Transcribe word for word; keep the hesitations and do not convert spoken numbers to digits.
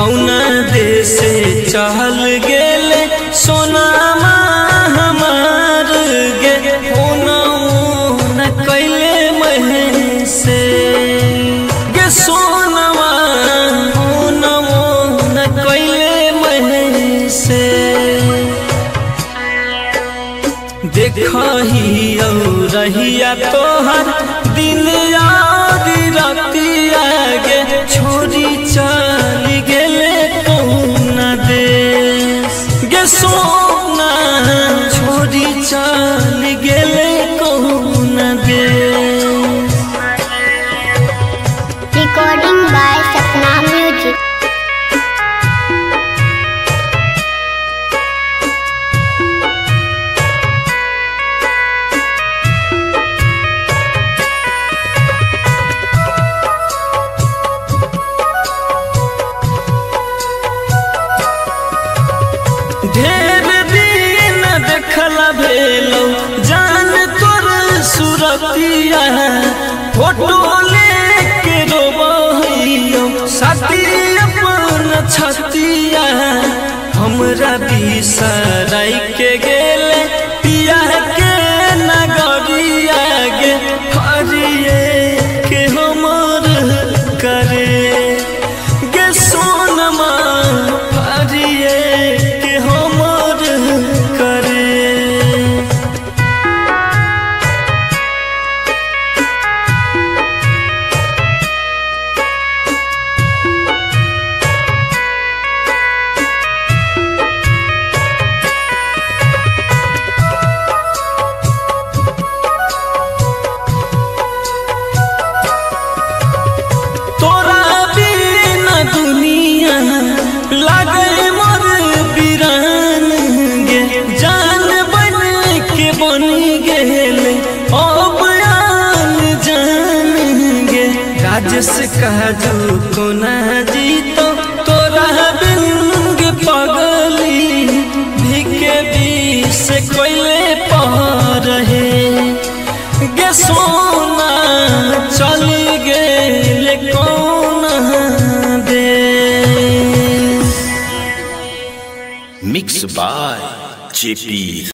कौना देश चल गेले सोनामा हमार गे होना न कैले महे से गे सोनामा होना न कैले महे से देखही रहिया तोहर दिन याद रातिया गे छोरी चल गेले कौना देश गे सोना छोरी चल गेले कौना देश। Recording by Sapna Music. ढेर दिन देखला भेलो जान तोर सुरतिया फोटो लेके रोबहियो साथी अपन छतिया हमरा बिसराई के गेले पिया के नगरिया गे हरिए के हमर करे गे सोनमा हरिए लागे मोर बिरान गे जान बन के बनी गेले अब आन जान गे राजस काजू को ना जीतो तोरा बिन गे पगली भिके बीस कोइले पर रहे गे सोना चली गेले कौना दे। Mixed by J P